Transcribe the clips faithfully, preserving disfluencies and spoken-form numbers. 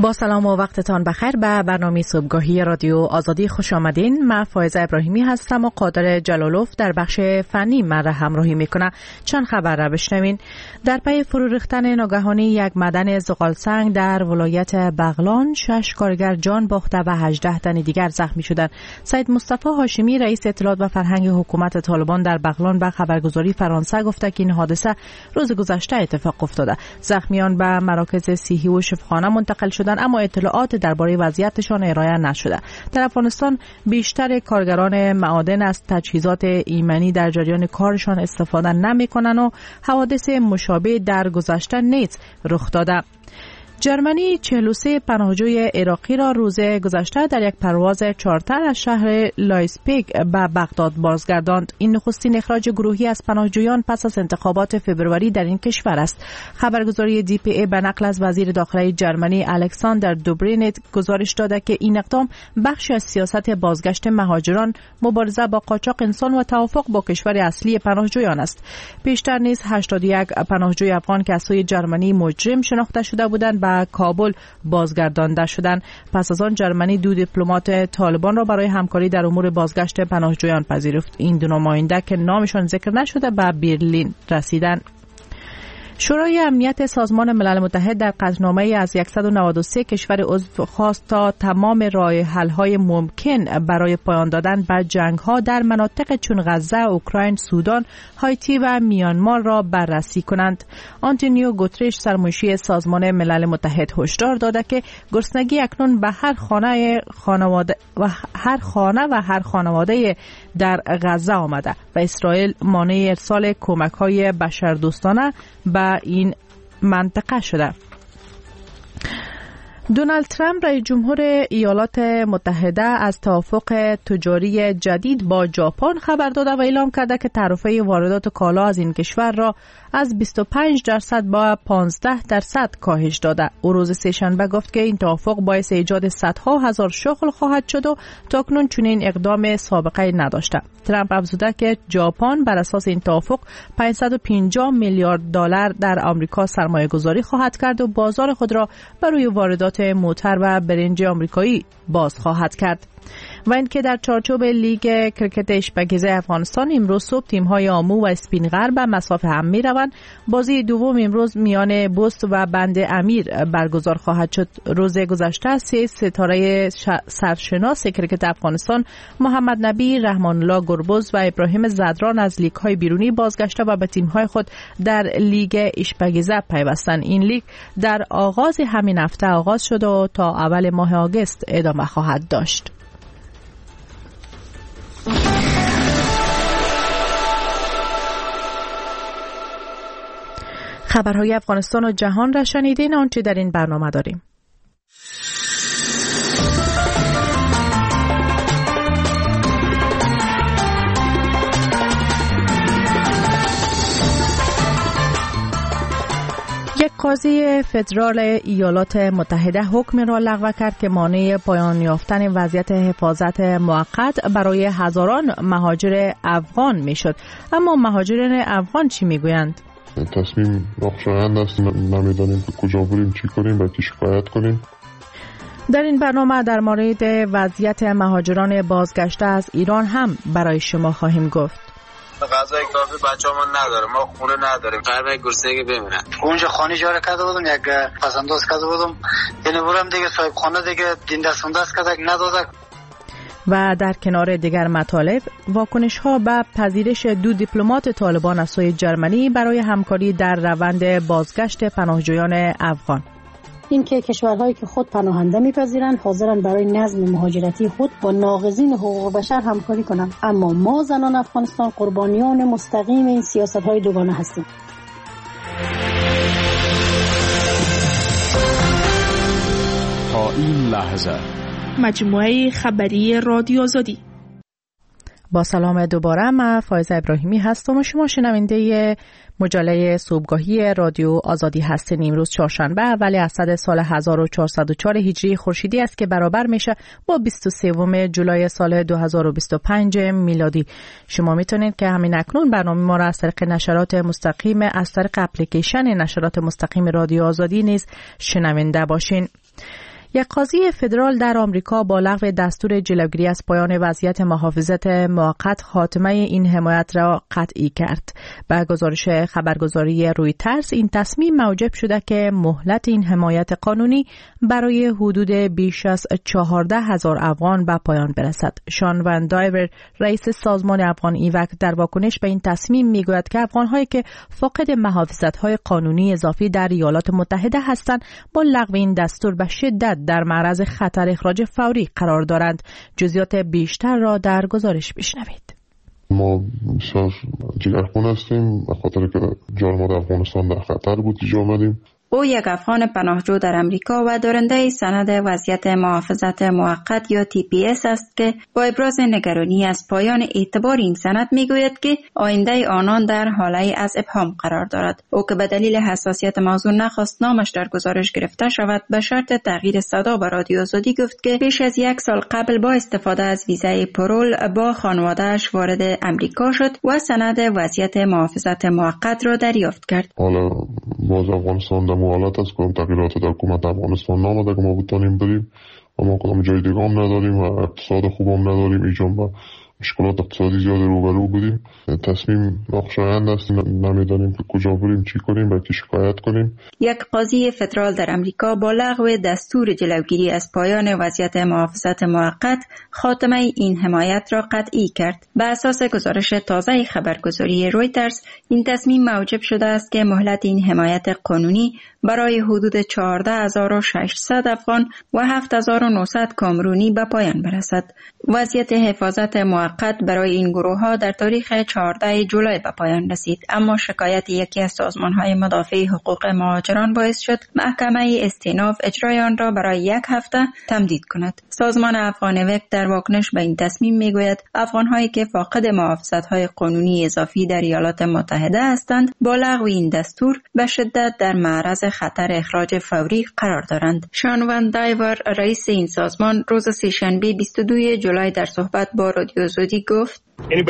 با سلام و وقتتان بخیر. به برنامه صبحگاهی رادیو آزادی خوش آمدین. من فائزه ابراهیمی هستم و قادر جلالوف در بخش فنی من را همراهی میکنه. چند خبر را بشنوین. در پی فرو ریختن ناگهانی یک معدن زغالسنگ در ولایت بغلان، شش کارگر جان باخته و هجده تن دیگر زخمی شدند. سید مصطفی هاشمی رئیس اطلاعات و فرهنگ حکومت طالبان در بغلان به خبرگزاری فرانسه گفته که این حادثه روز گذشته اتفاق افتاده. زخمیان به مراکز صحی و شفاخانه منتقل شدند، اما اطلاعات درباره وضعیتشان ارائه نشده. در افغانستان بیشتر کارگران معادن از تجهیزات ایمنی در جریان کارشان استفاده نمی‌کنند و حوادث مشابه در گذشته نیز رخ داده. جرمنی چهل و سه پناهجوی عراقی را روز گذشته در یک پرواز چارتر از شهر لایپزیگ به بغداد بازگرداند. این نخستین اخراج گروهی از پناهجویان پس از انتخابات فوریه در این کشور است. خبرگزاری دی پی ای به نقل از وزیر داخلی جرمنی الکساندر دوبرینت گزارش داده که این اقدام بخشی از سیاست بازگشت مهاجران، مبارزه با قاچاق انسان و توافق با کشور اصلی پناهجویان است. پیشتر نیز هشتاد و یک پناهجوی افغان که از سوی جرمنی مجرم شناخته شده بودند به کابل بازگردانده شدند. پس از آن جرمنی دو دیپلمات طالبان را برای همکاری در امور بازگشت پناهجویان پذیرفت. این دو نماینده که نامشان ذکر نشده به برلین رسیدند. شورای امنیت سازمان ملل متحد در قطعنامه‌ای از صد و نود و سه کشور عضو خواست تا تمام راه حل‌های ممکن برای پایان دادن به جنگ‌ها در مناطق چون غزه، اوکراین، سودان، هایتی و میانمار را بررسی کنند. آنتونیو گوترش سرمنشی سازمان ملل متحد هشدار داده که گرسنگی اکنون به هر خانه خانواده و هر خانه و هر خانواده در غزه آمده و اسرائیل مانع ارسال کمک‌های بشردوستانه به این منطقه شده. دونالد ترامپ رئیس جمهور ایالات متحده از توافق تجاری جدید با ژاپن خبر داده و اعلام کرده که تعرفه واردات کالا از این کشور را از بیست و پنج درصد با پانزده درصد کاهش داده. او روز سه‌شنبه گفت که این توافق باعث ایجاد صدها هزار شغل خواهد شد و تاکنون چنین اقدام سابقه نداشته. ترامپ افزوده که ژاپن بر اساس این توافق پانصد و پنجاه میلیارد دلار در آمریکا سرمایه گذاری خواهد کرد و بازار خود را برای واردات موتر و برنج آمریکایی باز خواهد کرد. و اینکه در چارچوب لیگ کرکت اشپگیزه افغانستان امروز صبح تیم‌های آمو و اسپین غرب به مسافه هم می‌روند. بازی دوم امروز میان بست و بند امیر برگزار خواهد شد. روز گذشته سه ستاره سرشناس کرکت افغانستان محمد نبی، رحمان الله گربز و ابراهیم زدران از لیگ‌های بیرونی بازگشته و به تیم‌های خود در لیگ اشپگیزه پیوستند. این لیگ در آغاز همین هفته آغاز شد و تا اول ماه آگوست ادامه خواهد داشت. خبرهای افغانستان و جهان را شنیدین. آنچه در این برنامه داریم: یک قاضی فدرال ایالات متحده حکم را لغو کرد که مانع پایان یافتن وضعیت حفاظت موقت برای هزاران مهاجر افغان میشد. اما مهاجران افغان چی میگویند؟ تصمیم ناخوشایند است. نمیدانیم که کجا بریم، چی کنیم، باید شکایت کنیم. در این برنامه در مورد وضعیت مهاجران بازگشته از ایران هم برای شما خواهیم گفت. غذای کافی بچه‌مون نداره، ما خونه نداریم، قربای گرسنگی بمیرن. اونجا خانه اجاره کرده بودم، یک پسنداز کرده بودم، یعنی برم دیگه صاحب خانه دیگه دین دست دست کرده نداده. و در کنار دیگر مطالب، واکنش ها به پذیرش دو دیپلمات طالبان از سوی جرمنی برای همکاری در روند بازگشت پناهجویان افغان. اینکه کشورهایی که خود پناهنده میپذیرند حاضرن برای نظم مهاجرتی خود با ناقضین حقوق بشر همکاری کنند، اما ما زنان افغانستان قربانیان مستقیم این سیاست‌های دوگانه هستیم. تا این لحظه مجموعه خبری رادیو آزادی. با سلام دوباره، من فائزه ابراهیمی هستم و شما شنونده مجله صبحگاهی رادیو آزادی هستین. امروز چهارشنبه اول اسد سال هزار و چهارصد و چهار هجری خورشیدی است که برابر میشه با بیست و سوم جولای سال دو هزار و بیست و پنج میلادی. شما میتونید که همین اکنون برنامه ما را از طریق نشرات مستقیم از طریق اپلیکیشن نشرات مستقیم رادیو آزادی نیز شنونده باشین. یک قاضی فدرال در آمریکا با لغو دستور جلوگیری از پایان وضعیت محافظت موقت خاتمه این حمایت را قطعی کرد. به گزارش خبرگزاری رویترز این تصمیم موجب شده که مهلت این حمایت قانونی برای حدود بیش از چهارده هزار افغان به پایان برسد. شان وان دایور رئیس سازمان افغان ایوک در واکنش به این تصمیم میگوید که افغان‌هایی که فاقد محافظت‌های قانونی اضافی در ایالات متحده هستند با لغو این دستور به شدت در معرض خطر اخراج فوری قرار دارند. جزئیات بیشتر را در گزارش بشنوید. ما بسیار جگرخون هستیم به خاطر که جان ما در افغانستان در خطر بود اینجا آمدیم. او یک افغان پناهجو در امریکا و دارنده سند وضعیت محافظت موقت یا تی پی اس است که با ابراز نگرانی از پایان اعتبار این سند میگوید که آینده آنان در حاله از ابهام قرار دارد. او که به دلیل حساسیت موضوع نخواست نامش در گزارش گرفته شود به شرط تغییر صدا به رادیو آزادی گفت که بیش از یک سال قبل با استفاده از ویزای پرول با خانواده‌اش وارد امریکا شد و سند وضعیت محافظت موقت را دریافت کرد. حالا باز افغانستان حالت است که تغییرات در حکومت افغانستان نامده که ما بتانیم بریم و ما کدام جای دیگه هم نداریم و اقتصاد خوب هم نداریم، اینجا با مشکلات اقتصادی زیاد روبرو بودیم. تصمیم ناخوشایند است، نمیدانیم که کجا بریم چی کنیم بلکه شکایت کنیم. یک قاضی فدرال در امریکا با لغو دستور جلوگیری از پایان وضعیت محافظت موقت خاتمه این حمایت را قطعی کرد. به اساس گزارش تازه خبرگزاری رویترز این تصمیم موجب شده است که مهلت این حمایت قانونی برای حدود چهارده هزار و ششصد افغان و هفت هزار و نهصد کامرونی به پایان برسد. وضعیت حفاظت موقت برای این گروه ها در تاریخ چهاردهم جولای به پایان رسید، اما شکایت یکی از سازمان های مدافع حقوق مهاجران باعث شد محکمه استیناف اجرای آن را برای یک هفته تمدید کند. سازمان افغان ایوک در واکنش به این تصمیم میگوید افغان هایی که فاقد محافظت های قانونی اضافی در ایالات متحده هستند با لغو این دستور به شدت در معرض خطر اخراج فوری قرار دارند. شان وان دایور رئیس این سازمان روز سه‌شنبه بیست و دوم جولای در صحبت با رادیو آزادی گفت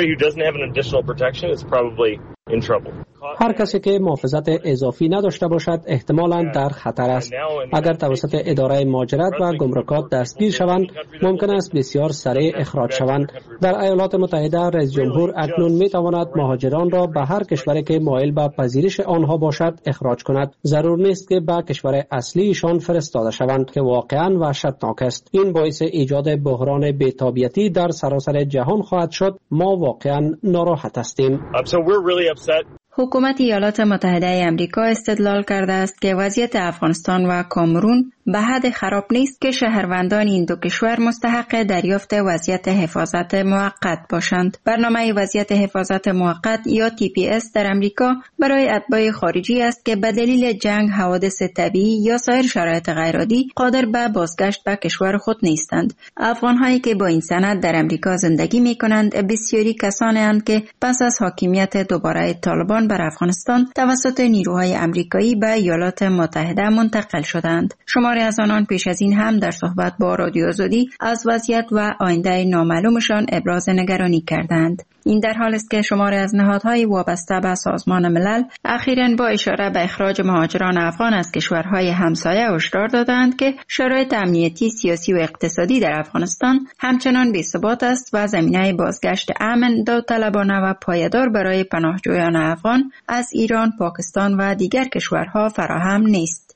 هر کسی که محافظت اضافی نداشته باشد احتمالاً در خطر است. اگر توسط اداره مهاجرت و گمرکات دستگیر شوند ممکن است بسیار سریع اخراج شوند. در ایالات متحده رئیس جمهور اکنون می تواند مهاجران را به هر کشوری که مایل به پذیرش آنها باشد اخراج کند. ضرور نیست که به کشور اصلیشان فرستاده شوند که واقعاً وحشتناک است. این باعث ایجاد بحران بی‌تابیتی در سراسر جهان خواهد شد. ما واقعاً ناراحت هستیم. حکومت ایالات متحده آمریکا استدلال کرده است که وضعیت افغانستان و کامرون به حد خراب نیست که شهروندان این دو کشور مستحق دریافت وضعیت حفاظت موقت باشند. برنامه وضعیت حفاظت موقت یا تی پی اس در امریکا برای اتباع خارجی است که به دلیل جنگ، حوادث طبیعی یا سایر شرایط غیرعادی قادر به بازگشت به کشور خود نیستند. افغان‌هایی که با این سند در امریکا زندگی می‌کنند بسیاری کسانی اند که پس از حاکمیت دوباره طالبان بر افغانستان توسط نیروهای امریکایی به ایالات متحده منتقل شدند. شماری از آنان پیش از این هم در صحبت با رادیو آزادی از وضعیت و آینده نامعلومشان ابراز نگرانی کردند. این در حال است که شماری از نهادهای وابسته به سازمان ملل اخیراً با اشاره به اخراج مهاجران افغان از کشورهای همسایه هشدار دادند که شرایط امنیتی، سیاسی و اقتصادی در افغانستان همچنان بی‌ثبات است و زمینه بازگشت امن، داوطلبانه و پایدار برای پناهجویان افغان از ایران، پاکستان و دیگر کشورها فراهم نیست.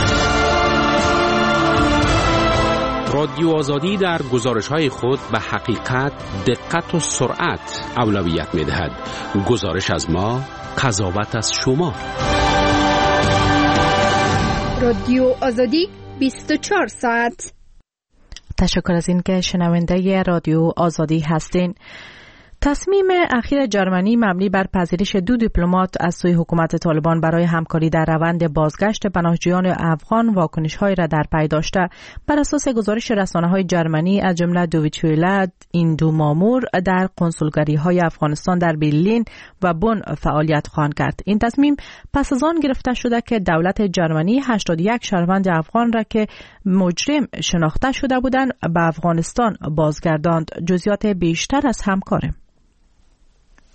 رادیو آزادی در گزارش‌های خود به حقیقت، دقت و سرعت اولویت می‌دهد. گزارش از ما، قضاوت از شما. رادیو آزادی بیست و چهار ساعت. تشکر از این که شنونده رادیو آزادی هستین. تصمیم اخیر جرمنی مبنی بر پذیرش دو دیپلمات از سوی حکومت طالبان برای همکاری در روند بازگشت پناهجویان افغان واکنش‌های را در پی داشته. بر اساس گزارش رسانه‌های جرمنی از جمله دویچه وله، این دو مامور در کنسولگری‌های افغانستان در برلین و بن فعالیت خواهند کرد. این تصمیم پس از آن گرفته شده که دولت جرمنی هشتاد و یک شهروند افغان را که مجرم شناخته شده بودند به افغانستان بازگرداند. جزئیات بیشتر از همکارم.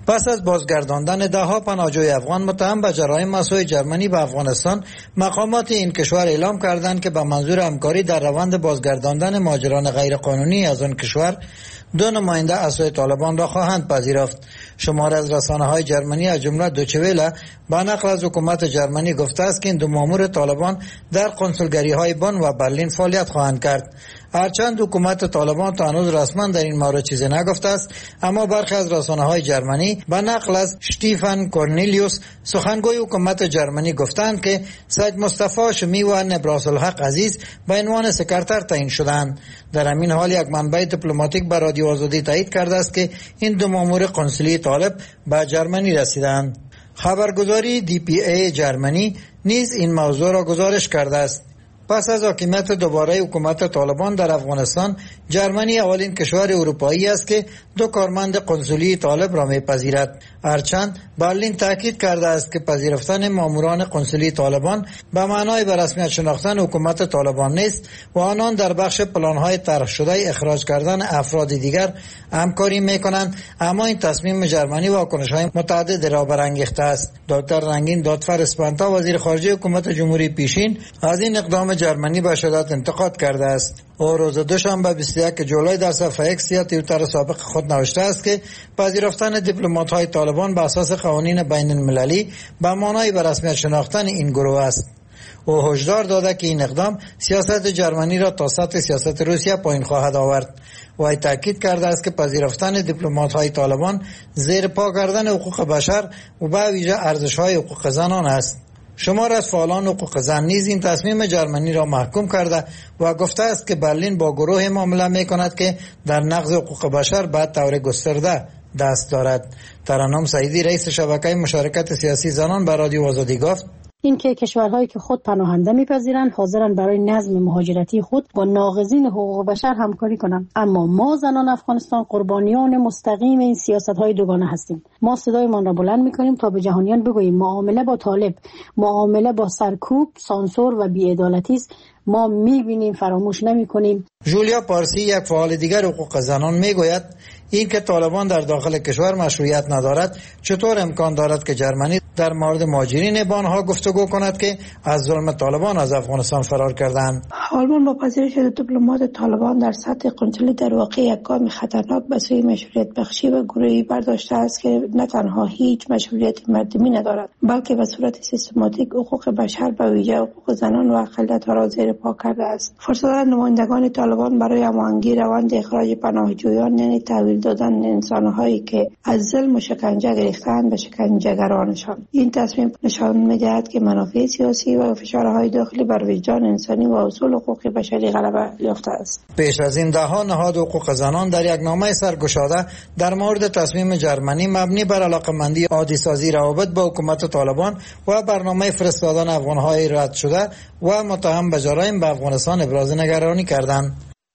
پس از بازگرداندن دهها پناهجوی افغان متهم به جرایم مساوی جرمنی به افغانستان، مقامات این کشور اعلام کردند که به منظور همکاری در روند بازگرداندن مهاجران غیرقانونی از آن کشور دو نماینده از سوی طالبان را خواهند پذیرفت. شمار از رسانه‌های جرمنی از جمله دوچویله با نقل از حکومت جرمنی گفته است که این دو مامور طالبان در کنسولگری‌های بن و برلین فعالیت خواهند کرد. هرچند حکومت طالبان تا هنوز رسما در این مورد چیزی نگفته است، اما برخی از رسانه‌های جرمنی به نقل از شتیفن کورنلیوس سخنگوی حکومت جرمنی گفتند که سید مصطفی شمی و نبراس الحق عزیز به عنوان سکرتر تعیین شدند. در همین حال یک منبع دیپلماتیک به رادیو آزادی تایید کرده است که این دو مامور کنسولی طالب به جرمنی رسیدند. خبرگزاری دی پی ای جرمنی نیز این موضوع را گزارش کرده است. پس از حاکمیت دوباره حکومت طالبان در افغانستان، جرمنی اولین کشور اروپایی است که دو کارمند قنصلی طالب را میپذیرد. هرچند برلین تاکید کرده است که پذیرفتن ماموران قنصلی طالبان به معنای به رسمیت شناختن حکومت طالبان نیست و آنان در بخش پلان‌های طرح شده اخراج کردن افراد دیگر همکاری میکنند، اما این تصمیم جرمنی واکنش‌های متعدد را برانگیخته است. دکتر رنگین دادفر اسپانتا وزیر خارجه حکومت جمهوری پیشین از این اقدام جرمنی به شدت انتقاد کرده است. او روز دوشنبه بیست و یک جولای در صفحه اکس یا توییتر سابق خود نوشته است که پذیرفتن دیپلمات‌های طالبان به اساس قوانین بین المللی به معنای به رسمیت شناختن این گروه است. او هشدار داده که این اقدام سیاست جرمنی را تا سطح سیاست روسیه پایین خواهد آورد. و تاکید کرده است که پذیرفتن دیپلمات‌های طالبان زیر پا کردن حقوق بشر و به ویژه ارزش‌های حقوق زنان است. شمار از فعالان حقوق زن نیز این تصمیم جرمنی را محکوم کرده و گفته است که برلین با گروه معامله می‌کند که در نقض حقوق بشر به طور گسترده دست دارد. ترنم سعیدی رئیس شبکه مشارکت سیاسی زنان به رادیو آزادی گفت: این که کشورهایی که خود پناهنده میپذیرند حاضرن برای نظم مهاجرتی خود با ناقضین حقوق بشر همکاری کنند، اما ما زنان افغانستان قربانیان مستقیم این سیاست‌های دوگانه هستیم. ما صدایمان را بلند می‌کنیم تا به جهانیان بگوییم معامله با طالب معامله با سرکوب، سانسور و بی‌عدالتی است. ما می‌بینیم، فراموش نمی‌کنیم. جولیا پارسی یک فعال دیگر حقوق زنان میگوید این که طالبان در داخل کشور مشروعیت ندارد، چطور امکان دارد که جرمنی در مورد مهاجرین با آنها گفتگو کند که از ظلم طالبان از افغانستان فرار کردند؟ آلمان با پذیرش دیپلمات طالبان در سطح قنصلی در واقع یک گام خطرناک به سوی مشروعیت بخشی و گروهی برداشته است که نه تنها هیچ مشروعیت مردمی ندارد، بلکه به صورت سیستماتیک حقوق بشر به ویژه حقوق زنان و اقلیت‌ها را زیر پا کرده است. فرصت نمایندگان طالبان برای هماهنگی روند اخراج پناهجویان یعنی تحویل دادن انسان‌هایی که از ظلم و شکنجه گرفته‌اند به شکنجه‌گرانشان. این تصمیم نشان می‌دهد که منافع سیاسی و فشارهای داخلی بر وجدان انسانی و اصول حقوق بشری غلبه یافته است. پیش از این ده‌ها نهاد حقوق زنان در یک نامه سرگشاده در مورد تصمیم جرمنی مبنی بر علاقه‌مندی عادی‌سازی روابط با حکومت طالبان و برنامه فرستادن افغان‌های رد شده و متهم به جرایم به افغانستان ابراز نگرانی کردند.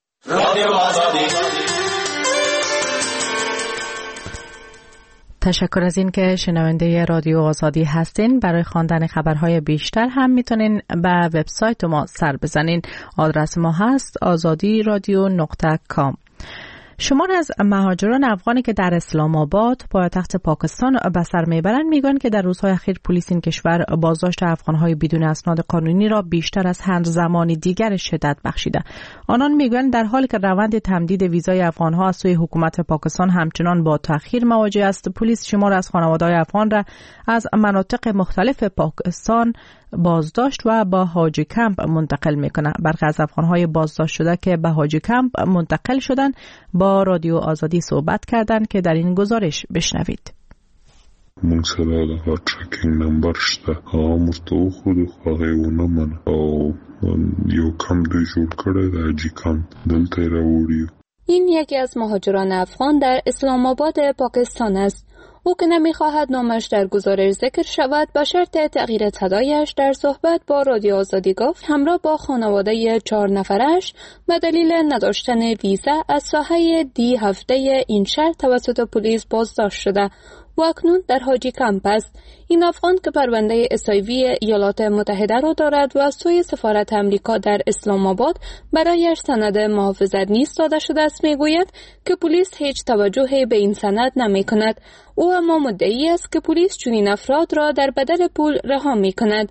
تشکر از این که شنونده رادیو آزادی هستین. برای خواندن خبرهای بیشتر هم میتونین به وبسایت ما سر بزنین. آدرس ما هست آزادی رادیو نقطه کام. شمار از مهاجران افغانی که در اسلام آباد پایتخت پاکستان به سر میبرند میگویند که در روزهای اخیر پلیس این کشور بازداشت افغانهای بدون اسناد قانونی را بیشتر از هر زمانی دیگر شدت بخشیده. آنان میگویند در حالی که روند تمدید ویزای افغانها از سوی حکومت پاکستان همچنان با تأخیر مواجه است، پلیس شمار از خانواده‌های افغان را از مناطق مختلف پاکستان بازداشت و با حاجی کمپ منتقل میکنه. برخی از افغانهای بازداشت شده که به حاجی کمپ منتقل شدن با رادیو آزادی صحبت کردند که در این گزارش بشنوید. مونږ سره د ټریکینګ نمبر شته، هغه مرته خود خواهی و نمنه او یو کم دوی جوړ کړی د حاجی کمپ دلته راوړي. این یکی از مهاجران افغان در اسلام آباد پاکستان است. او که نمیخواهد نامش در گزارش ذکر شود به شرط تغییر صدایش در صحبت با رادیو آزادی گفت همراه با خانواده چهار نفرش به دلیل نداشتن ویزا از ساحه دی هفته این شهر توسط پلیس بازداشت شده. و اکنون در حاجی کمپ است. این افغان که پرونده اس آی وی ایالات متحده را دارد و از سوی سفارت امریکا در اسلام آباد برایش سند محافظت نیز داده شده است، میگوید که پلیس هیچ توجهی به این سند نمی کند. او اما مدعی است که پلیس چنین افراد را در بدل پول رها می کند.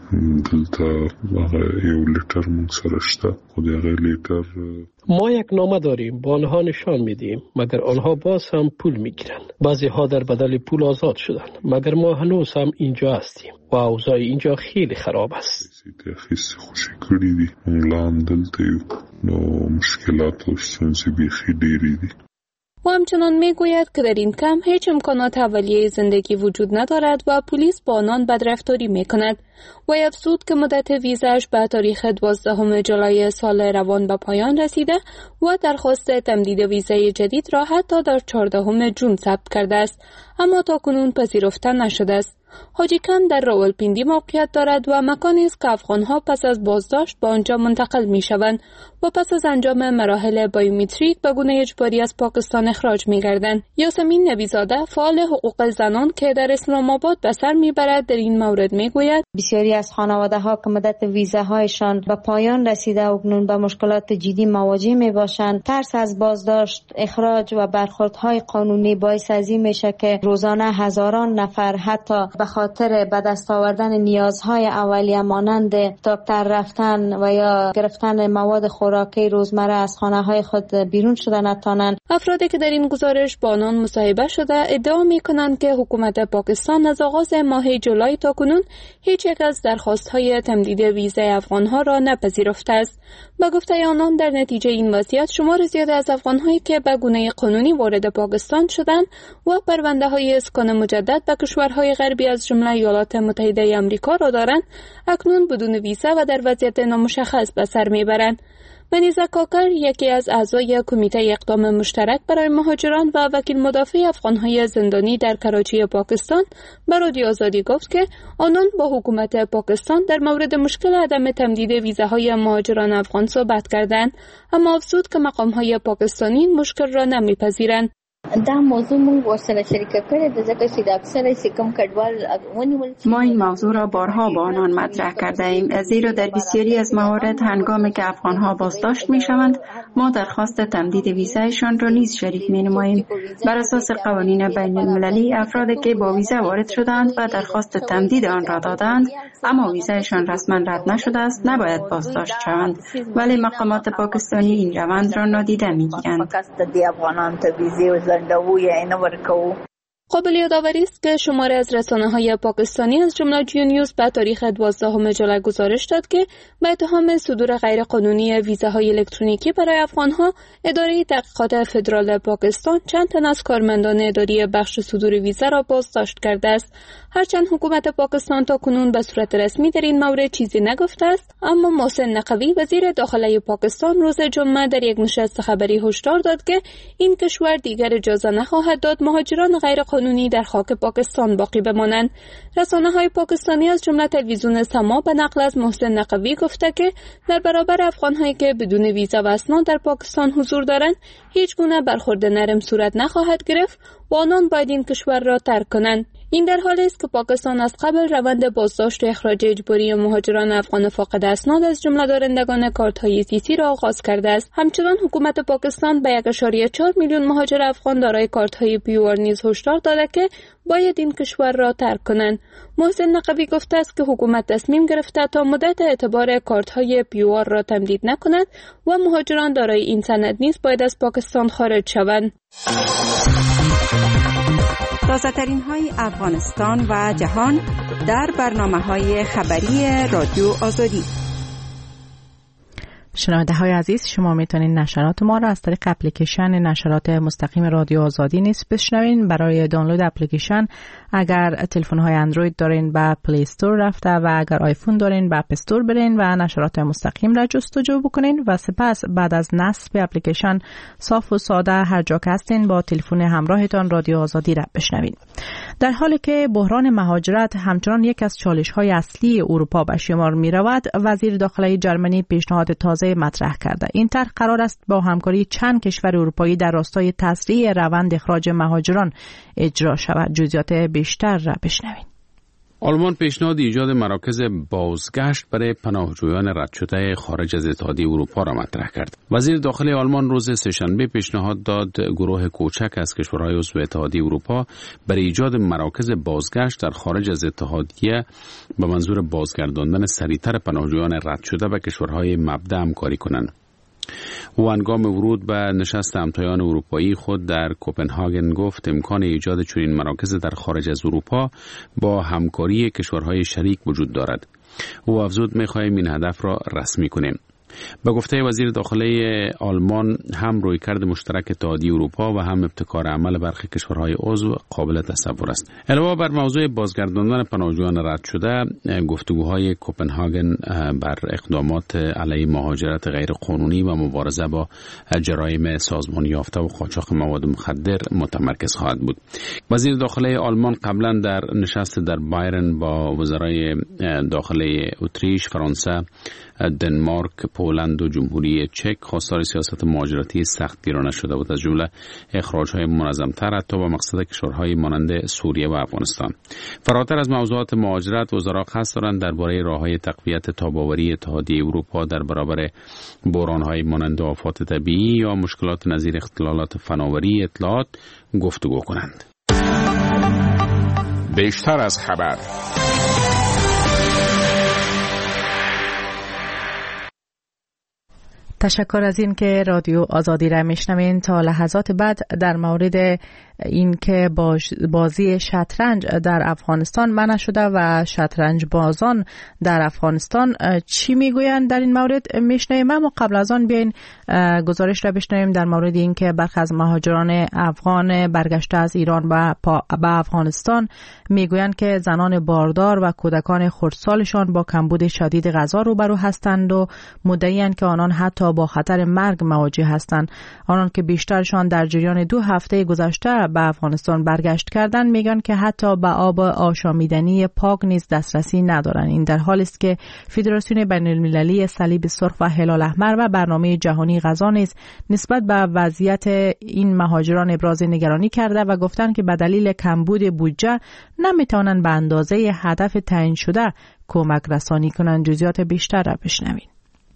ما یک نامه داریم، با آنها نشان میدیم، مگر آنها باز هم پول میگیرند. بعضی ها در بدل پول آزاد شدند، مگر ما هنوز هم اینجا هستیم و اوضاع اینجا خیلی خراب است. و همچنان میگوید که در این کمپ هیچ امکانات اولیه زندگی وجود ندارد و پلیس با آنان بدرفتاری میکند. و افزود که مدت ویزاش به تاریخ دوازدهم جولای سال روان به پایان رسیده و درخواست تمدید ویزای جدید را حتی در چهاردهم ژوئن ثبت کرده است، اما تاکنون پذیرفته نشده است. حاجی کمپ در راولپیندی موقعیت دارد و مکانی است که افغانها پس از بازداشت به آنجا منتقل می شوند و پس از انجام مراحل بایومتریک به گونه اجباری از پاکستان اخراج می گردند. یاسمین نبیزاده فعال حقوق زنان که در اسلام آباد به سر می برد در این مورد می گوید بسیاری از خانواده ها که مدت ویزاهایشان به پایان رسیده و اکنون به مشکلات جدی مواجه می باشند، ترس از بازداشت، اخراج و برخوردهای قانونی باعث از این میشه که روزانه هزاران نفر حتی به خاطر به دست آوردن نیازهای اولیه مانند دکتر رفتن و یا گرفتن مواد خوراکی روزمره از خانه‌های خود بیرون شده نتوانند. افرادی که در این گزارش با آنان مصاحبه شده ادعا می‌کنند که حکومت پاکستان از آغاز ماه جولای تا کنون هیچ یک از درخواست‌های تمدید ویزای افغان‌ها را نپذیرفته است. به گفته آنان در نتیجه این وضعیت شمار زیاد از افغان‌هایی که به گونه قانونی وارد پاکستان شدند و پرونده‌های اسکان مجدد به کشورهای غربی از جمله ایالات متحده آمریکا را دارند، اکنون بدون ویزا و در وضعیت نامشخص به سر میبرند. منیزه کاکر، یکی از اعضای کمیته اقدام مشترک برای مهاجران و وکیل مدافع افغان‌های زندانی در کراچی پاکستان، به رادیو آزادی گفت که آنان با حکومت پاکستان در مورد مشکل عدم تمدید ویزاهای مهاجران افغان صحبت کردند، اما افزود که مقام‌های پاکستانی این مشکل را نمی‌پذیرند. دا موضوع مونږ ورسره شریکه کړې ده ځکه چې د اکثره چې کوم کډوال ونیول ما این موضوع را بارها با آنان مطرح کرده ایم، زیرا در بسیاری از موارد هنگامی که افغانها بازداشت میشوند ما درخواست تمدید ویزایشان را نیز شریک می نماییم. بر اساس قوانین بین المللی افرادی که با ویزا وارد شدند و درخواست تمدید آن را دادند اما ویزایشان رسما رد نشده است نباید بازداشت شوند، ولی مقامات پاکستانی این روند را نادیده میگیرند. قابل یادآوری است که شماری از رسانه‌های پاکستانی از جمله جیو نیوز به تاریخ دوازدهم جولای گزارش داد که به اتهام صدور غیرقانونی ویزاهای الکترونیکی برای افغان‌ها، اداره تحقیقات فدرال پاکستان چند تن از کارمندان اداری بخش صدور ویزا را بازداشت کرده است. هرچند حکومت پاکستان تا کنون به صورت رسمی در این مورد چیزی نگفته است، اما محسن نقوی وزیر داخله پاکستان روز جمعه در یک نشست خبری هشدار داد که این کشور دیگر اجازه نخواهد داد مهاجران غیرقانونی در خاک پاکستان باقی بمانند. رسانه‌های پاکستانی از جمله تلویزیون سما به نقل از محسن نقوی گفته که در برابر افغان‌هایی که بدون ویزا و اسناد در پاکستان حضور دارند هیچ گونه برخورد نرم صورت نخواهد گرفت و آنان باید این کشور را ترک کنند. این در حالی است که پاکستان از قبل روند بازداشت و اخراج اجباری مهاجران افغان فاقد اسناد از جمله دارندگان کارت‌های سیسی را آغاز کرده است. همچنین حکومت پاکستان به یک ممیز چهار میلیون مهاجر افغان دارای کارت‌های پیوآر نیز هشدار داده که باید این کشور را ترک کنند. محسن نقوی گفته است که حکومت تصمیم گرفته تا مدت اعتبار کارت‌های پیوآر را تمدید نکند و مهاجران دارای این سند نیز باید از پاکستان خارج شوند. تازه‌ترین های افغانستان و جهان در برنامه‌های خبری رادیو آزادی. شنونده های عزیز، شما میتونید نشرات ما را از طریق اپلیکیشن نشرات مستقیم رادیو آزادی نیز بشنوین. برای دانلود اپلیکیشن اگر تلفن های اندروید دارین به پلی استور رفته و اگر آیفون دارین به اپ استور برین و نشرات مستقیم را جستجو بکنین و سپس بعد از نصب اپلیکیشن صاف و ساده هر جا که هستین با تلفن همراهتان رادیو آزادی را بشنوین. در حالی که بحران مهاجرت همچنان یک از چالش‌های اصلی اروپا به شمار می‌رود، وزیر داخلی جرمنی پیشنهاد تازه مطرح کرده. این طرح قرار است با همکاری چند کشور اروپایی در راستای تسریع روند اخراج مهاجران اجرا شود. جزئیات بیشتر را بشنوید. آلمان پیشنهاد ایجاد مراکز بازگشت برای پناهجویان رد شده خارج از اتحادیه اروپا را مطرح کرد. وزیر داخلی آلمان روز سه‌شنبه پیشنهاد داد گروه کوچک از کشورهای عضو اتحادیه اروپا برای ایجاد مراکز بازگشت در خارج از اتحادیه به منظور بازگرداندن سریعتر پناهجویان رد شده به کشورهای مبدأ همکاری کنند. او هنگام ورود به نشست همتایان اروپایی خود در کوپنهاگن گفت امکان ایجاد چنین مراکز در خارج از اروپا با همکاری کشورهای شریک وجود دارد. او افزود می‌خواهیم این هدف را رسمی کنیم. به گفته وزیر داخلی آلمان هم رویکرد مشترک اتحادیه اروپا و هم ابتکار عمل برخی کشورهای عضو قابل تصور است. علاوه بر موضوع بازگرداندن پناهجویان رد شده، گفتگوهای کوپنهاگن بر اقدامات علیه مهاجرت غیر قانونی و مبارزه با جرایم سازمان یافته و قاچاق مواد مخدر متمرکز خواهد بود. وزیر داخلی آلمان قبلا در نشست در بایرن با وزرای داخلی اتریش، فرانسه، دنمارک، پولند و جمهوری چک خواستار سیاست مهاجرتی سخت گیرانه شده بود، از جمله اخراج‌های منظم‌تر حتی با مقصد کشورهای مانند سوریه و افغانستان. فراتر از موضوعات مهاجرت، وزرا قصد دارند درباره راه‌های تقویت تاب‌آوری اتحادیه اروپا در برابر بحران‌های مانند آفات طبیعی یا مشکلات نظیر اختلالات فناوری اطلاعات گفتگو کنند. بیشتر از خبر. تشکر از این که رادیو آزادی را میشنوین. تا لحظات بعد در مورد این که بازی شطرنج در افغانستان منع شده و شطرنج بازان در افغانستان چی میگویند در این مورد میشنویم. اما قبل از آن بیاین گزارش را بشنویم در مورد این که برخی از مهاجران افغان برگشته از ایران به افغانستان میگویند که زنان باردار و کودکان خردسالشان با کمبود شدید غذا روبرو هستند و مدعی‌اند که آنان حتی با خطر مرگ مواجه هستند. آنان که بیشترشان در جریان دو هفته گذشته به افغانستان برگشت کردن میگن که حتی به آب آشامیدنی پاک نیز دسترسی ندارند. این در حالی است که فدراسیون بین‌المللی صلیب سرخ و هلال احمر و برنامه جهانی غذا نیز نسبت به وضعیت این مهاجران ابراز نگرانی کرده و گفتند که به دلیل کمبود بودجه نمیتوانند به اندازه هدف تعیین شده کمک رسانی کنند. جزئیات بیشتر را بشنوید.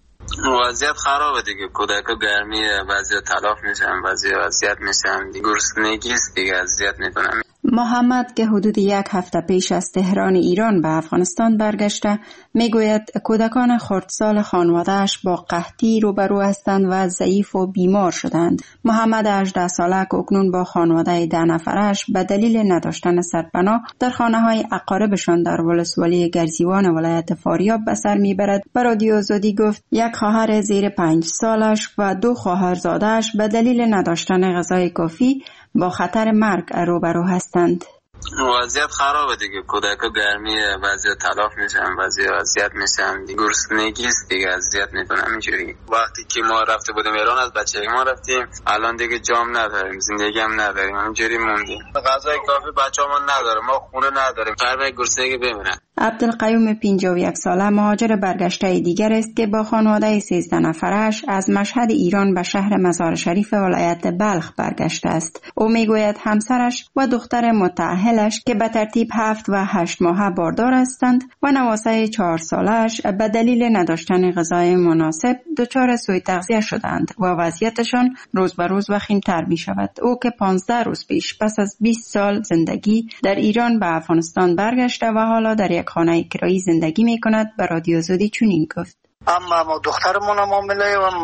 وضعیت خرابه دیگه، کودکا گرمی وضعیت تلف میشن، وضعیت وضعیت میشن، گرسنگی است دیگه، اذیت میکنن. محمد که حدود یک هفته پیش از تهران ایران به افغانستان برگشته میگوید کودکان خردسال خانواده‌اش با قحطی روبرو هستند و ضعیف و بیمار شدند. محمد هجده ساله که اکنون با خانواده ده نفرش به دلیل نداشتن سرپناه در خانه‌های اقاربشان در ولسوالی گرزیوان ولایت فاریاب به سر میبرد، به رادیو آزادی گفت یک خواهر زیر پنج سالش و دو خواهرزاده‌اش به دلیل نداشتن غذای کافی با خطر مرگ روبرو هستند. وضعیت خرابه دیگه، کودکا گرمی وضعیت تلف میشن، وضعیت وضعیت میشن، گرسنگی است دیگه، اذیت میکنن. اینجوری وقتی که ما رفته بودیم ایران از بچگی ما رفتیم، الان دیگه جام نداریم، زندگی هم نداریم، همینجوری موندیم. غذای کافی بچه‌مون نداره، ما خونه نداریم، هر گرسنگی بمیرن. عبدالقیوم پنجاه و یک ساله مهاجر برگشته دیگر است که با خانواده سیزده نفرش از مشهد ایران به شهر مزار شریف ولایت بلخ برگشته است. او میگوید همسرش و دختر متأهلش که به ترتیب هفت و هشت ماهه باردار هستند و نواسه چهار سالش به دلیل نداشتن غذای مناسب دچار سوء تغذیه شدند و وضعیتشان روز به روز وخیم‌تر می شود. او که پانزده روز پیش پس از بیست سال زندگی در ایران به افغانستان برگشته و حالا در یک خانه کرایی زندگی می کند به رادیو آزادی چنین گفت. اما ما دخترمون هم معامله و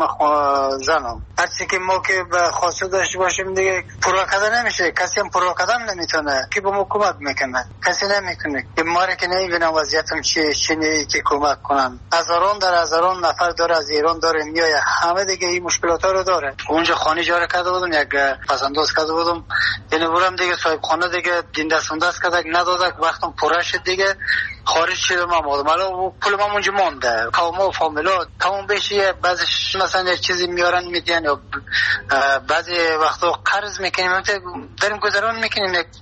زنم هرچی که ما که به خواسته داشته باشیم دیگه پروکده نمیشه، کسی هم پروکده نمیتونه که به ما کمک میکنه، کسی نمیکنه که ما را که نمیبینم وضعیتم چیه چینه که کمک کنن. هزاران در هزاران نفر داره از ایران داره میای، همه دیگه این مشکلات رو داره. اونجا خانه اجاره کرده بودم، یک پسنداز کرده بودم، یعنی برم دیگه صاحب خانه دیگه دین دستانداز کرده ندادک، وقتم پره شد دیگه خارج شدم. اومدم الان پول ما اونجا مونده، قوم فامیلا تمام بشه، بعضیش مثلا یک چیزی میارن میدین یا بعضی وقتا قرض میکنیم داریم گذران میکنیم، یک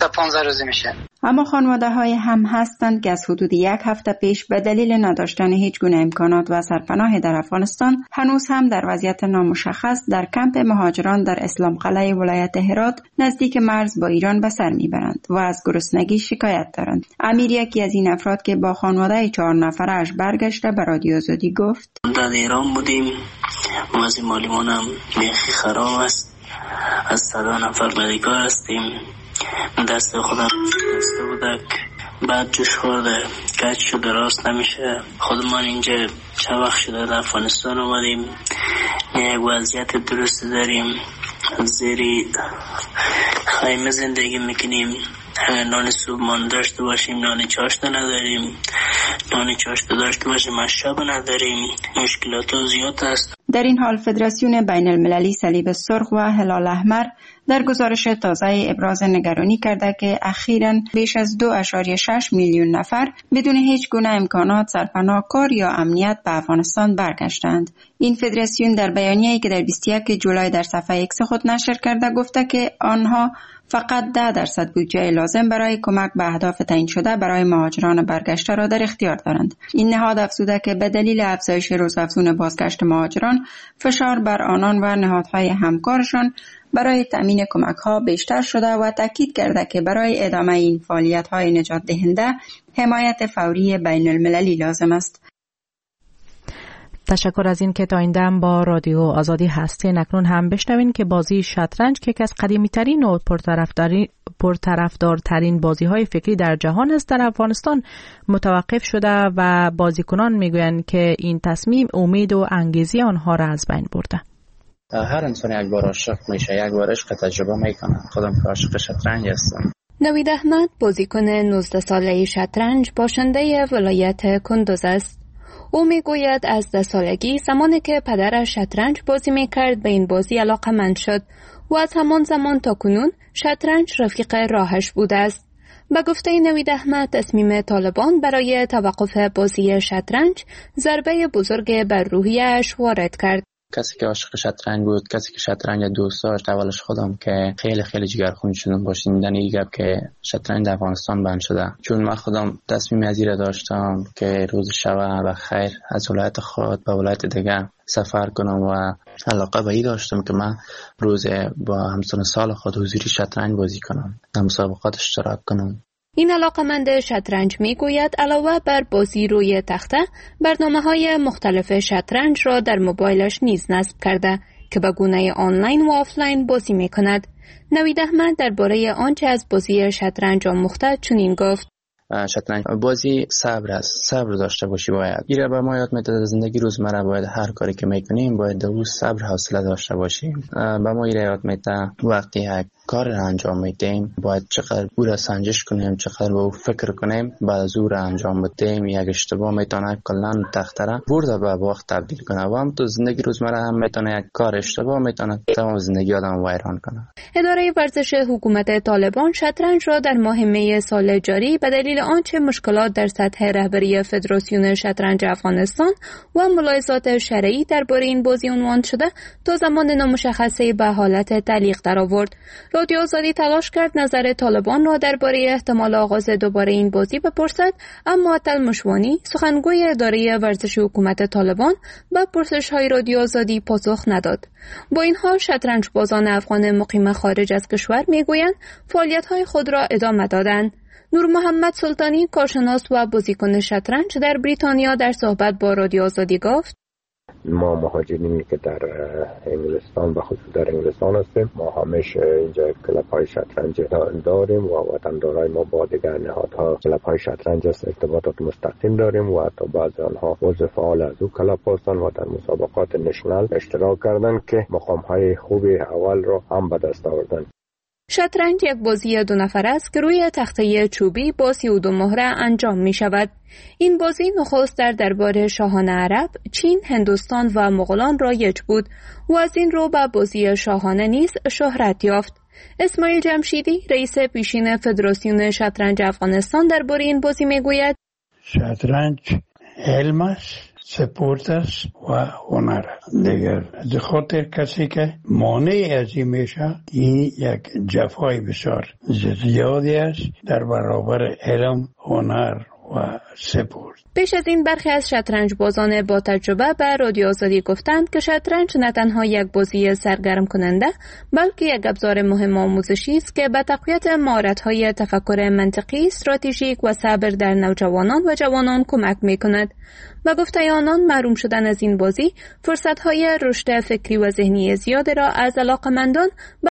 تا پانزده روزی میشه. اما خانواده های هم هستند که از حدود یک هفته پیش به دلیل نداشتن هیچ گونه امکانات و سرپناه در افغانستان هنوز هم در وضعیت نامشخص در کمپ مهاجران در اسلام قلعه ولایت هرات نزدیک مرز با ایران به سر میبرند و از گرسنگی شکایت دارند. امیر یکی از این افراد که با خانواده چهار نفرش برگشته به رادیو آزادی گفت: در ایران بودیم، وضع مالیمانم بیخی خراب است. از صدا نفر بدهکار هستیم. دست خودم دسته بودک بعد جوش خورده کج شده راست نمیشه. خودمان اینجا چه وقت شده در افغانستان آمدیم، یک وضعیت درست داریم، زیری خیمه زندگی میکنیم. نان صبحمان داشته باشیم نان چاشته نداریم، نان چاشته داشته باشیم مشرب نداریم. مشکلات زیاد است. در این حال فدراسیون بین المللی صلیب سرخ و هلال احمر در گزارش تازه ابراز نگرانی کرده که اخیراً بیش از دو ممیز شش میلیون نفر بدون هیچ گونه امکانات سرپناه، کار یا امنیت به افغانستان برگشتند. این فدراسیون در بیانیه‌ای که در بیست و یک جولای در صفحه ایکس خود نشر کرده گفته که آنها فقط ده درصد بودجه لازم برای کمک به اهداف تعیین شده برای مهاجران برگشته را در اختیار دارند. این نهاد افزوده که به دلیل افزایش روزافزون بازگشت مهاجران فشار بر آنان و نهادهای همکارشان برای تامین کمک‌ها بیشتر شده و تاکید کرده که برای ادامه این فعالیت‌های نجات دهنده حمایت فوری بین المللی لازم است. تشکر از این که تا این دم با رادیو آزادی هستین. اکنون هم بشنوین که بازی شطرنج که یکی از قدیمی ترین و پرطرفدارترین بازی های فکری در جهان است در افغانستان متوقف شده و بازیکنان میگویند که این تصمیم امید و انگیزی آنها را از بین برده. هر انسان یک بار عاشق میشه، یک بار عشق تجربه میکنه. خودم که عاشق شطرنج هستم. نوید احمد بازیکن نوزده ساله شطرنج باشنده ولایت کندوز است. او میگوید از ده سالگی زمانی که پدرش شطرنج بازی میکرد به این بازی علاقه‌مند شد و از همان زمان تا کنون شطرنج رفیق راهش بوده است. به گفته نوید احمد تصمیم طالبان برای توقف بازی شطرنج ضربه بزرگ بر روحیه‌اش وارد کرد. کسی که عاشق شطرنج بود، کسی که شطرنج دوست داشت، اولش خودم که خیلی خیلی جگرخون شدم با شنیدن این گپ که شطرنج در افغانستان بند شده، چون من خودم تصمیم از این داشتم که روز شب و خیر از ولایت خود به ولایت دیگه سفر کنم و علاقه به این داشتم که من روز با همسن سال خود حضوری شطرنج بازی کنم، در مسابقات اشتراک کنم. این علاقمند شطرنج میگوید علاوه بر بازی روی تخته برنامه‌های مختلف شطرنج را در موبایلش نیز نصب کرده که به گونه آنلاین و آفلاین بازی میکند. نوید احمد درباره آنچه از بازی شطرنج آموخته چنین گفت: شطرنج بازی صبر است، صبر داشته باشی. باید ایره به ما یاد میده زندگی روزمره باید هر کاری که میکنیم باید در روز صبر حوصله داشته باشیم. به ما ایره یاد میده وقتی یک کار را انجام میدیم باید چقدر او را سنجش کنیم، چقدر به او فکر کنیم، بعد از او را انجام بدیم. یک اشتباه میتونه کلا تخته را برده به وقت تبدیل کنه و هم تو زندگی روزمره هم میتونه یک کار اشتباه میتونه تمام زندگی آدم ویران کنه. اداره ورزش حکومت طالبان شطرنج را در ماه می سال جاری به دلیل آنچه مشکلات در سطح رهبری فدراسیون شطرنج افغانستان و ملاحظات شرعی درباره این بازی عنوان شده تا زمان نامشخصی به حالت تعلیق درآورد. رادیو آزادی تلاش کرد نظر طالبان را درباره احتمال آغاز دوباره این بازی بپرسد، اما عطل مشوانی سخنگوی اداره ورزش حکومت طالبان به پرسش‌های رادیو آزادی پاسخ نداد. با این حال شطرنج بازان افغان مقیم خارج از کشور میگویند فعالیت‌های خود را ادامه دادند. نور محمد سلطانی کارشناس و بازیکن شطرنج در بریتانیا در صحبت با رادیو آزادی گفت: ما مهاجرینی که در انگلستان و خصوص در انگلستان هستیم، ما همیشه اینجا کلاب های شطرنج داریم و وطندارای ما با دیگر نهادها کلاب های شطرنج است ارتباطات مستقیم داریم و حتی بعضی آنها عضو فعال از او کلاب هستند و در مسابقات نشنال اشتراک کردن که مقام های خوبی اول را هم به دست آوردن. شطرنج یک بازی دو نفر است که روی تخته چوبی با سی و دو مهره انجام می شود. این بازی نخست در دربار شاهان عرب، چین، هندوستان و مغولان رایج بود و از این رو به بازی شاهانه نیز شهرت یافت. اسماعیل جمشیدی رئیس پیشین فدراسیون شطرنج افغانستان درباره این بازی می گوید: شطرنج علم است، سپورت است و هنر دیگر. از خاطر کسی که مانع از این میشه، این یک جفای بسیار زیادی است در برابر علم، هنر و سپورت. پیش از این برخی از شطرنج بازان با تجربه به رادیو آزادی گفتند که شطرنج نه تنها یک بازی سرگرم کننده بلکه یک ابزار مهم آموزشی است که به تقویت مهارت‌های تفکر منطقی، استراتژیک و صبر در نوجوانان و جوانان کمک می‌کند. و گفته آنان محروم شدن از این بازی فرصت‌های رشد فکری و ذهنی زیاد را از علاقه‌مندان